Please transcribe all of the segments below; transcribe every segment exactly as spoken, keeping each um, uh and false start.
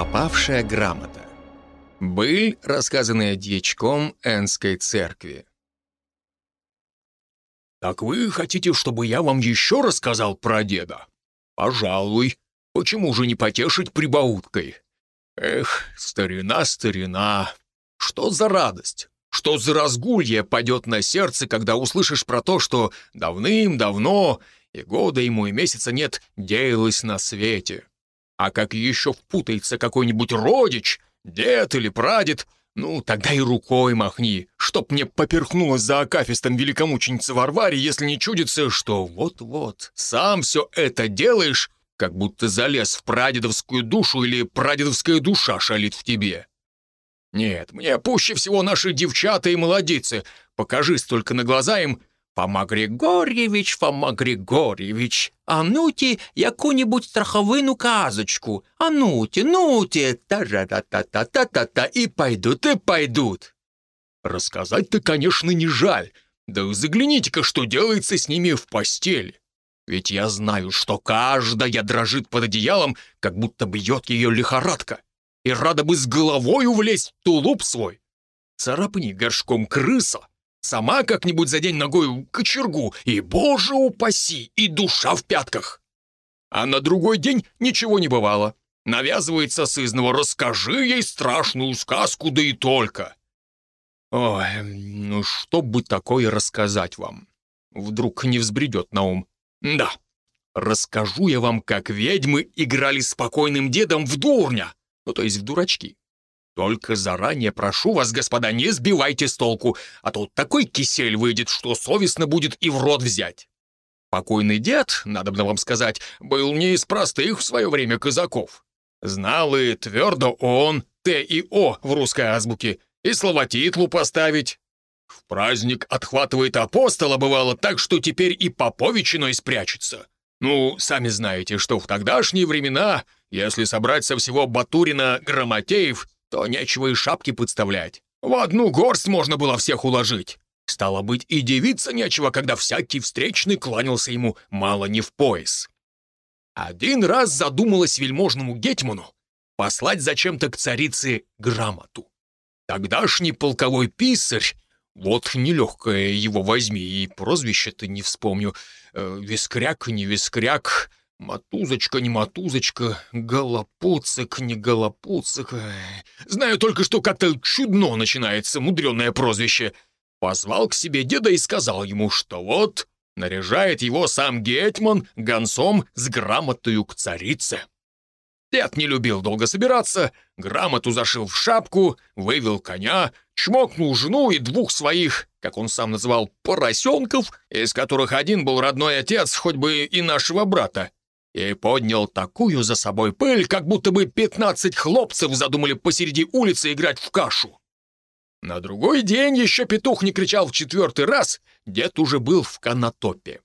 Пропавшая грамота. Быль, рассказанная дьячком Энской церкви. «Так вы хотите, чтобы я вам еще рассказал про деда? Пожалуй. Почему же не потешить прибауткой? Эх, старина, старина. Что за радость? Что за разгулье падет на сердце, когда услышишь про то, что давным-давно, и года ему и месяца нет, деялось на свете? А как еще впутается какой-нибудь родич, дед или прадед, ну, тогда и рукой махни, чтоб мне поперхнулась за акафистом великомученица Варваре, если не чудится, что вот-вот сам все это делаешь, как будто залез в прадедовскую душу или прадедовская душа шалит в тебе. Нет, мне пуще всего наши девчата и молодицы. Покажись только на глаза им: «Фома Григорьевич, Фома Григорьевич, а нуте яку-нибудь страховину казочку, а нуте, нуте, та-ра-та-та-та-та-та-та», и пойдут, и пойдут. Рассказать-то, конечно, не жаль, да загляните-ка, что делается с ними в постели. Ведь я знаю, что каждая дрожит под одеялом, как будто бьет ее лихорадка, и рада бы с головой влезть в тулуп свой. Царапни горшком крыса, сама как-нибудь за день ногою кочергу, и, боже упаси, и душа в пятках. А на другой день ничего не бывало. Навязывается сызнова: расскажи ей страшную сказку, да и только. Ой, ну что бы такое рассказать вам? Вдруг не взбредет на ум. Да, расскажу я вам, как ведьмы играли с покойным дедом в дурня, ну то есть в дурачки. Только заранее прошу вас, господа, не сбивайте с толку, а то такой кисель выйдет, что совестно будет и в рот взять. Покойный дед, надобно вам сказать, был не из простых в свое время казаков. Знал и твердо он Т и О в русской азбуке, и словотитлу поставить. В праздник отхватывает апостола, бывало, так что теперь и поповичиной спрячется. Ну, сами знаете, что в тогдашние времена, если собрать со всего Батурина грамотеев, то нечего и шапки подставлять. В одну горсть можно было всех уложить. Стало быть, и девиться нечего, когда всякий встречный кланялся ему мало не в пояс. Один раз задумалось вельможному гетьману послать зачем-то к царице грамоту. Тогдашний полковой писарь, вот нелегкое его возьми, и прозвище-то не вспомню, э, Вискряк не Вискряк, Матузочка не Матузочка, Голопуцик не Голопуцик. Знаю только, что как-то чудно начинается мудреное прозвище. Позвал к себе деда и сказал ему, что вот наряжает его сам гетьман гонцом с грамотою к царице. Дед не любил долго собираться, грамоту зашил в шапку, вывел коня, чмокнул жену и двух своих, как он сам называл, поросенков, из которых один был родной отец, хоть бы и нашего брата, и поднял такую за собой пыль, как будто бы пятнадцать хлопцев задумали посреди улицы играть в кашу. На другой день еще петух не кричал в четвертый раз, дед уже был в канатопе.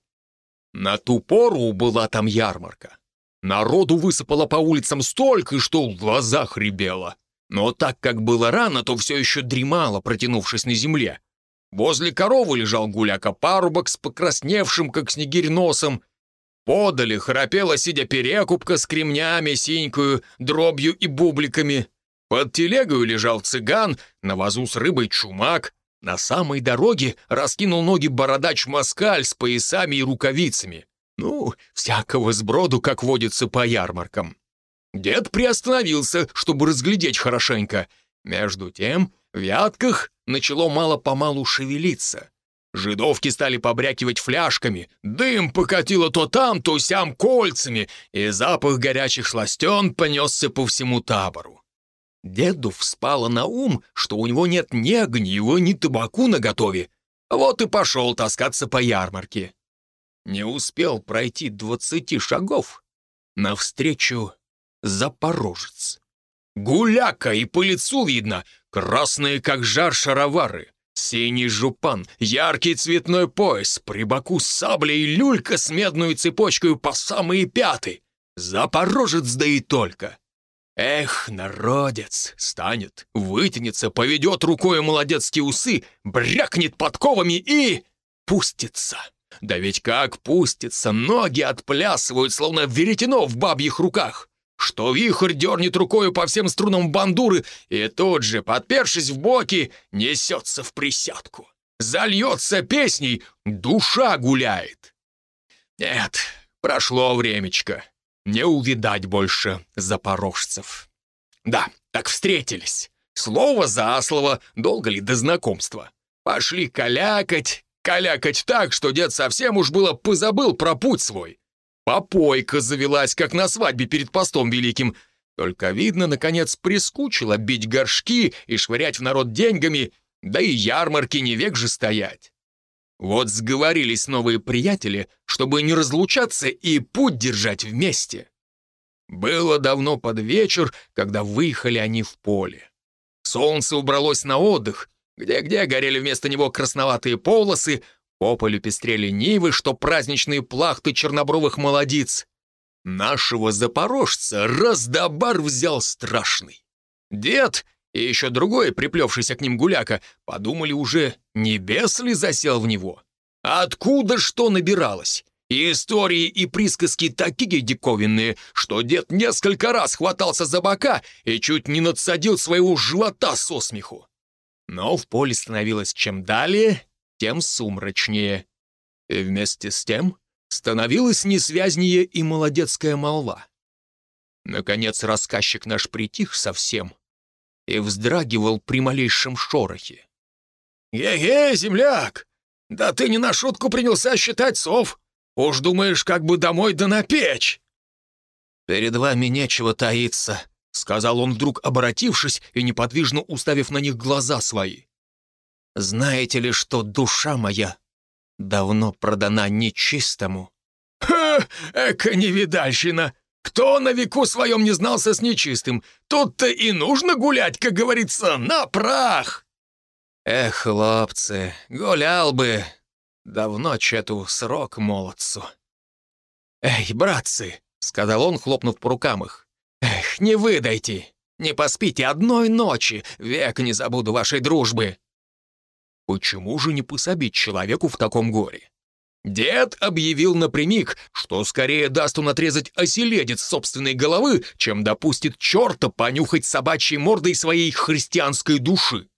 На ту пору была там ярмарка. Народу высыпало по улицам столько, что в глазах рябело. Но так как было рано, то все еще дремало, протянувшись на земле. Возле коровы лежал гуляка-парубок с покрасневшим, как снегирь, носом. Подали храпела, сидя перекупка с кремнями, синькою, дробью и бубликами. Под телегою лежал цыган, на вазу с рыбой чумак. На самой дороге раскинул ноги бородач-москаль с поясами и рукавицами. Ну, всякого сброду, как водится по ярмаркам. Дед приостановился, чтобы разглядеть хорошенько. Между тем в вятках начало мало-помалу шевелиться. Жидовки стали побрякивать фляжками, дым покатило то там, то сям кольцами, и запах горячих сластен понесся по всему табору. Деду вспало на ум, что у него нет ни огнива, ни табаку наготове. Вот и пошел таскаться по ярмарке. Не успел пройти двадцати шагов. Навстречу запорожец. Гуляка, и по лицу видно, красные как жар шаровары, синий жупан, яркий цветной пояс, при боку сабля и люлька с медную цепочкой по самые пяты. Запорожец, да и только. Эх, народец, станет, вытянется, поведет рукой молодецкие усы, брякнет подковами и пустится. Да ведь как пустится, ноги отплясывают, словно веретено в бабьих руках. что вихрь дернет рукою по всем струнам бандуры и тут же, подпершись в боки, несется в присядку. Зальется песней, душа гуляет. Нет, прошло времечко. Не увидать больше запорожцев. Да, так встретились. Слово за слово, долго ли до знакомства. Пошли калякать, калякать так, что дед совсем уж было позабыл про путь свой. Попойка завелась, как на свадьбе перед постом великим. Только, видно, наконец прискучило бить горшки и швырять в народ деньгами, да и ярмарки не век же стоять. Вот сговорились новые приятели, чтобы не разлучаться и путь держать вместе. Было давно под вечер, когда выехали они в поле. Солнце убралось на отдых, где-где горели вместо него красноватые полосы, по полю пестрели нивы, что праздничные плахты чернобровых молодиц. Нашего запорожца раздобар взял страшный. Дед и еще другой, приплевшийся к ним гуляка, подумали уже, небес ли засел в него. Откуда что набиралось? И истории, и присказки такие диковинные, что дед несколько раз хватался за бока и чуть не надсадил своего живота со смеху. Но в поле становилось чем далее, тем сумрачнее. И вместе с тем становилась несвязнее и молодецкая молва. Наконец рассказчик наш притих совсем и вздрагивал при малейшем шорохе. «Ге-ге, земляк, да ты не на шутку принялся считать сов. Уж думаешь, как бы домой да на печь!» «Перед вами нечего таиться», — сказал он вдруг, оборотившись и неподвижно уставив на них глаза свои. «Знаете ли, что душа моя давно продана нечистому?» «Ха! Эка невидальщина! Кто на веку своем не знался с нечистым? Тут-то и нужно гулять, как говорится, на прах!» «Эх, хлопцы, гулял бы! Давно чету срок молодцу!» «Эй, братцы!» — сказал он, хлопнув по рукам их. «Эх, не выдайте! Не поспите одной ночи! Век не забуду вашей дружбы!» Почему же не пособить человеку в таком горе? Дед объявил напрямик, что скорее даст он отрезать оселедец собственной головы, чем допустит черта понюхать собачьей мордой своей христианской души.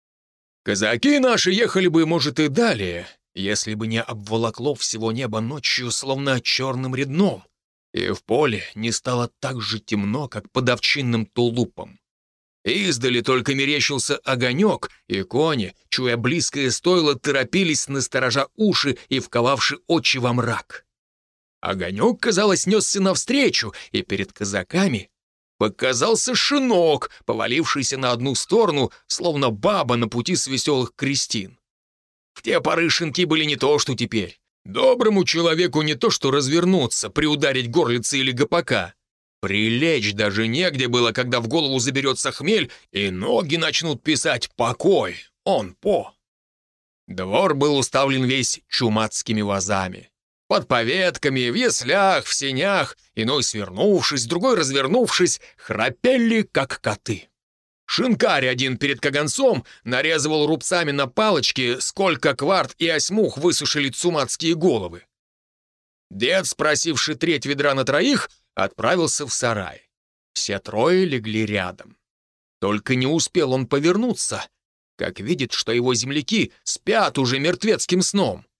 Казаки наши ехали бы, может, и далее, если бы не обволокло всего небо ночью, словно черным редном, и в поле не стало так же темно, как под овчинным тулупом. Издали только мерещился огонек, и кони, чуя близкое стойло, торопились, насторожа уши и вковавши очи во мрак. Огонек, казалось, несся навстречу, и перед казаками показался шинок, повалившийся на одну сторону, словно баба на пути с веселых крестин. В те поры шинки были не то, что теперь. Доброму человеку не то, что развернуться, приударить горлицы или гопака. Прилечь даже негде было, когда в голову заберется хмель, и ноги начнут писать «покой», он по. Двор был уставлен весь чумацкими вазами. Под поветками, в яслях, в сенях, иной свернувшись, другой развернувшись, храпели, как коты. Шинкарь один перед каганцом нарезывал рубцами на палочке, сколько кварт и осьмух высушили цумацкие головы. Дед, спросивший треть ведра на троих, отправился в сарай. Все трое легли рядом. Только не успел он повернуться, как видит, что его земляки спят уже мертвецким сном.